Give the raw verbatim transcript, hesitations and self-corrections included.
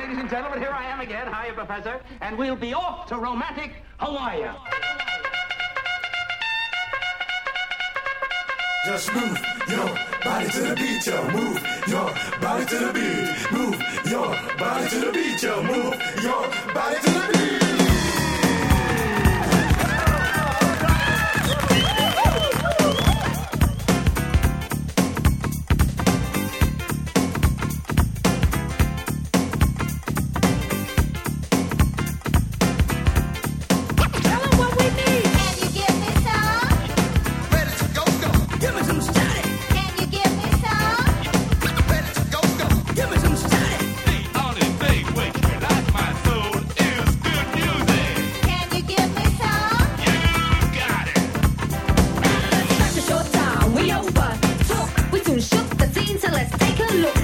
ladies and gentlemen, here I am again. Hiya, Professor. And we'll be off to romantic Hawaii. Just move your body to the beat, yo. Move your body to the beat. Move your body to the beat, yo. Move your body to the beat. Shook the scene, so let's take a look.